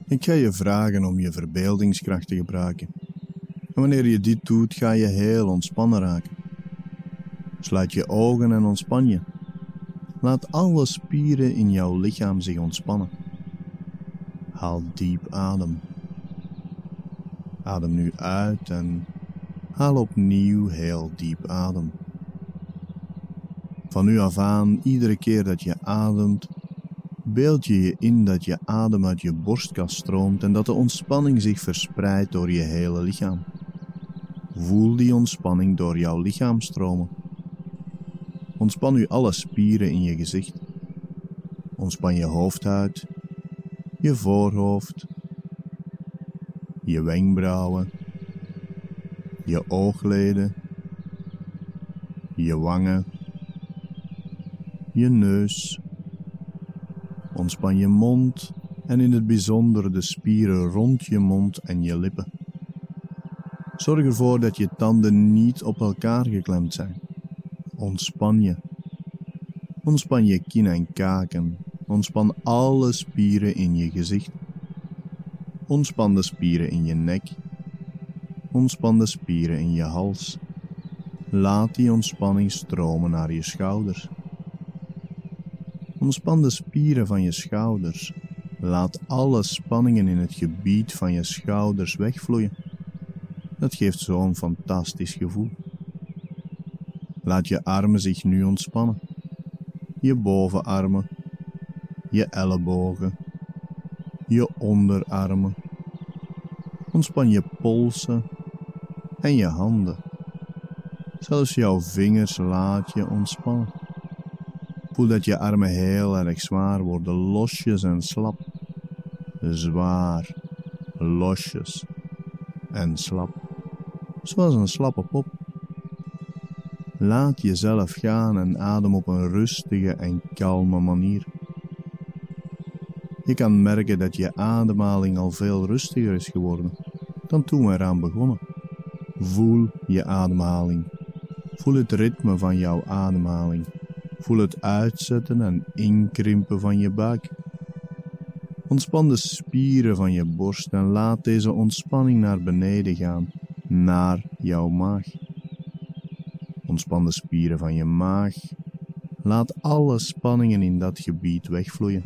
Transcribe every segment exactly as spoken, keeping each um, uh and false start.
Ik ga je vragen om je verbeeldingskracht te gebruiken. En wanneer je dit doet, ga je heel ontspannen raken. Sluit je ogen en ontspan je. Laat alle spieren in jouw lichaam zich ontspannen. Haal diep adem. Adem nu uit en haal opnieuw heel diep adem. Van nu af aan, iedere keer dat je ademt, beeld je je in dat je adem uit je borstkas stroomt en dat de ontspanning zich verspreidt door je hele lichaam. Voel die ontspanning door jouw lichaam stromen. Ontspan nu alle spieren in je gezicht. Ontspan je hoofdhuid, je voorhoofd, je wenkbrauwen, je oogleden, je wangen, je neus. Ontspan je mond en in het bijzonder de spieren rond je mond en je lippen. Zorg ervoor dat je tanden niet op elkaar geklemd zijn. Ontspan je. Ontspan je kin en kaken. Ontspan alle spieren in je gezicht. Ontspan de spieren in je nek. Ontspan de spieren in je hals. Laat die ontspanning stromen naar je schouders. Ontspan de spieren van je schouders. Laat alle spanningen in het gebied van je schouders wegvloeien. Dat geeft zo'n fantastisch gevoel. Laat je armen zich nu ontspannen. Je bovenarmen, je ellebogen, je onderarmen. Ontspan je polsen en je handen. Zelfs jouw vingers laat je ontspannen. Voel dat je armen heel erg zwaar worden, losjes en slap. Zwaar, losjes en slap. Zoals een slappe pop. Laat jezelf gaan en adem op een rustige en kalme manier. Je kan merken dat je ademhaling al veel rustiger is geworden dan toen we eraan begonnen. Voel je ademhaling. Voel het ritme van jouw ademhaling. Voel het uitzetten en inkrimpen van je buik. Ontspan de spieren van je borst en laat deze ontspanning naar beneden gaan, naar jouw maag. Ontspan de spieren van je maag. Laat alle spanningen in dat gebied wegvloeien.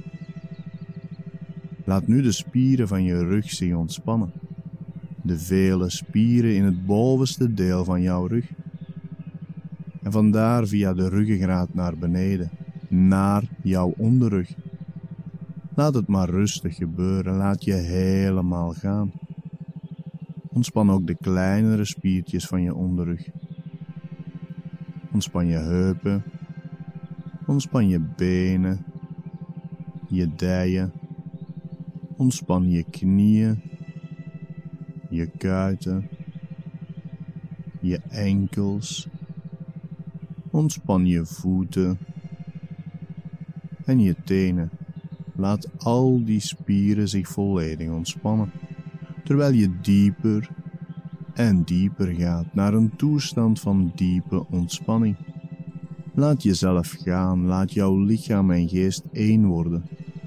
Laat nu de spieren van je rug zich ontspannen. De vele spieren in het bovenste deel van jouw rug. En vandaar via de ruggengraat naar beneden, naar jouw onderrug. Laat het maar rustig gebeuren, laat je helemaal gaan. Ontspan ook de kleinere spiertjes van je onderrug. Ontspan je heupen, ontspan je benen, je dijen, ontspan je knieën, je kuiten, je enkels, ontspan je voeten en je tenen. Laat al die spieren zich volledig ontspannen, terwijl je dieper en dieper gaat naar een toestand van diepe ontspanning. Laat jezelf gaan, laat jouw lichaam en geest één worden.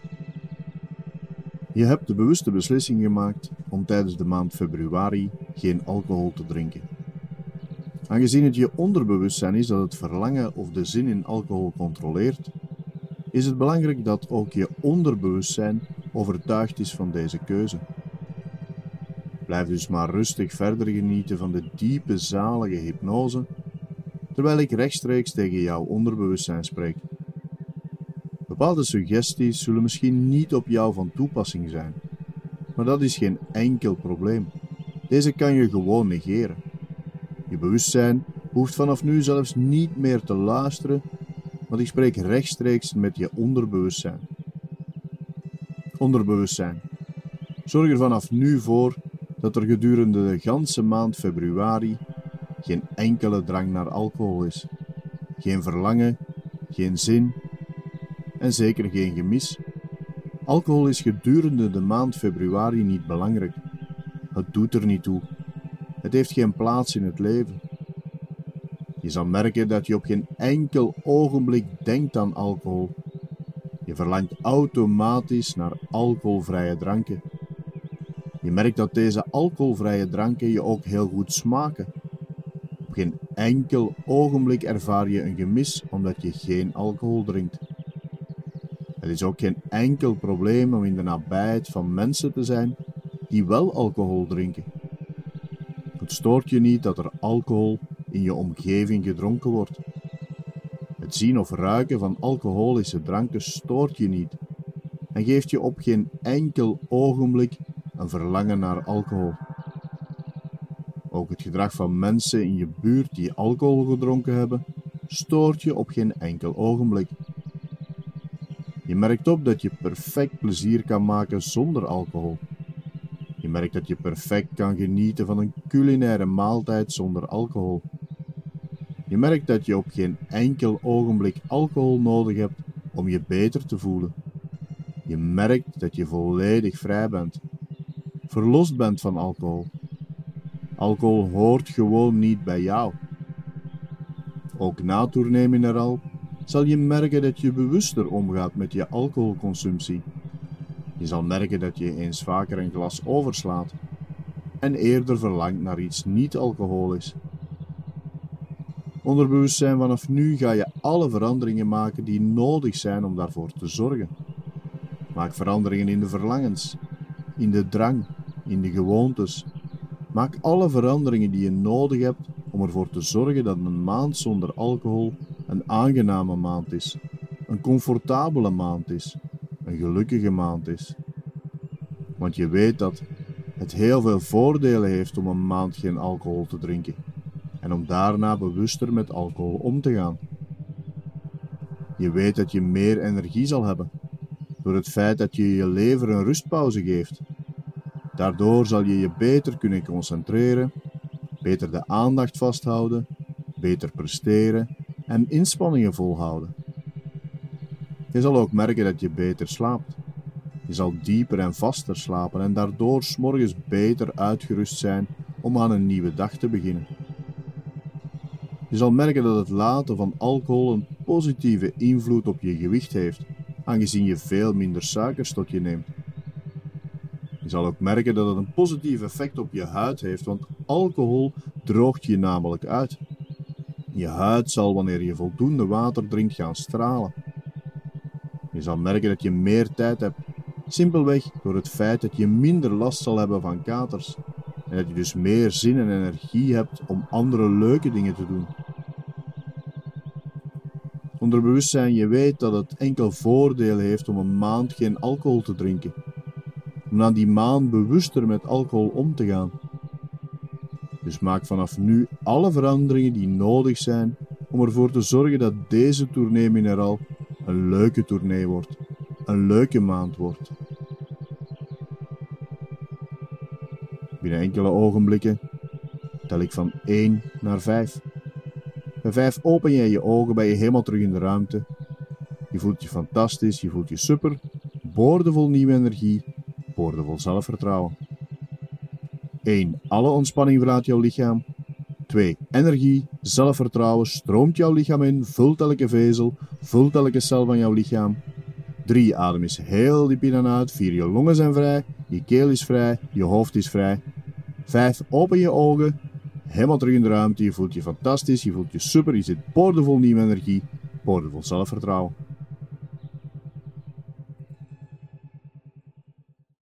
Je hebt de bewuste beslissing gemaakt om tijdens de maand februari geen alcohol te drinken. Aangezien het je onderbewustzijn is dat het verlangen of de zin in alcohol controleert, is het belangrijk dat ook je onderbewustzijn overtuigd is van deze keuze. Blijf dus maar rustig verder genieten van de diepe zalige hypnose, terwijl ik rechtstreeks tegen jouw onderbewustzijn spreek. Bepaalde suggesties zullen misschien niet op jou van toepassing zijn, maar dat is geen enkel probleem. Deze kan je gewoon negeren. Je bewustzijn hoeft vanaf nu zelfs niet meer te luisteren, want ik spreek rechtstreeks met je onderbewustzijn. Onderbewustzijn. Zorg er vanaf nu voor dat er gedurende de ganse maand februari geen enkele drang naar alcohol is. Geen verlangen, geen zin en zeker geen gemis. Alcohol is gedurende de maand februari niet belangrijk. Het doet er niet toe. Het heeft geen plaats in het leven. Je zal merken dat je op geen enkel ogenblik denkt aan alcohol. Je verlangt automatisch naar alcoholvrije dranken. Je merkt dat deze alcoholvrije dranken je ook heel goed smaken. Op geen enkel ogenblik ervaar je een gemis omdat je geen alcohol drinkt. Het is ook geen enkel probleem om in de nabijheid van mensen te zijn die wel alcohol drinken. Het stoort je niet dat er alcohol in je omgeving gedronken wordt. Het zien of ruiken van alcoholische dranken stoort je niet en geeft je op geen enkel ogenblik een verlangen naar alcohol. Ook het gedrag van mensen in je buurt die alcohol gedronken hebben, stoort je op geen enkel ogenblik. Je merkt op dat je perfect plezier kan maken zonder alcohol. Je merkt dat je perfect kan genieten van een culinaire maaltijd zonder alcohol. Je merkt dat je op geen enkel ogenblik alcohol nodig hebt om je beter te voelen. Je merkt dat je volledig vrij bent, verlost bent van alcohol. Alcohol hoort gewoon niet bij jou. Ook na Tournee Mineral zal je merken dat je bewuster omgaat met je alcoholconsumptie. Je zal merken dat je eens vaker een glas overslaat en eerder verlangt naar iets niet-alcoholisch. Onderbewustzijn, vanaf nu ga je alle veranderingen maken die nodig zijn om daarvoor te zorgen. Maak veranderingen in de verlangens, in de drang, in de gewoontes. Maak alle veranderingen die je nodig hebt om ervoor te zorgen dat een maand zonder alcohol een aangename maand is, een comfortabele maand is, een gelukkige maand is. Want je weet dat het heel veel voordelen heeft om een maand geen alcohol te drinken en om daarna bewuster met alcohol om te gaan. Je weet dat je meer energie zal hebben door het feit dat je je lever een rustpauze geeft. Daardoor zal je je beter kunnen concentreren, beter de aandacht vasthouden, beter presteren en inspanningen volhouden. Je zal ook merken dat je beter slaapt. Je zal dieper en vaster slapen en daardoor 's morgens beter uitgerust zijn om aan een nieuwe dag te beginnen. Je zal merken dat het laten van alcohol een positieve invloed op je gewicht heeft, aangezien je veel minder suikers tot je neemt. Je zal ook merken dat het een positief effect op je huid heeft, want alcohol droogt je namelijk uit. Je huid zal, wanneer je voldoende water drinkt, gaan stralen. Je zal merken dat je meer tijd hebt, simpelweg door het feit dat je minder last zal hebben van katers en dat je dus meer zin en energie hebt om andere leuke dingen te doen. Onderbewustzijn, je weet dat het enkel voordeel heeft om een maand geen alcohol te drinken, om na die maand bewuster met alcohol om te gaan. Dus maak vanaf nu alle veranderingen die nodig zijn om ervoor te zorgen dat deze Tournee Mineral een leuke tournee wordt, een leuke maand wordt. Binnen enkele ogenblikken tel ik van één naar vijf. Bij vijf open jij je ogen, ben je helemaal terug in de ruimte. Je voelt je fantastisch, je voelt je super, boordevol nieuwe energie, boordevol zelfvertrouwen. één. Alle ontspanning verlaat jouw lichaam. twee. Energie, zelfvertrouwen stroomt jouw lichaam in, vult elke vezel, vult elke cel van jouw lichaam. drie. Adem eens heel diep in en uit. vier. Je longen zijn vrij, je keel is vrij, je hoofd is vrij. vijf. Open je ogen, helemaal terug in de ruimte, je voelt je fantastisch, je voelt je super, je zit boordevol nieuwe energie, boordevol zelfvertrouwen.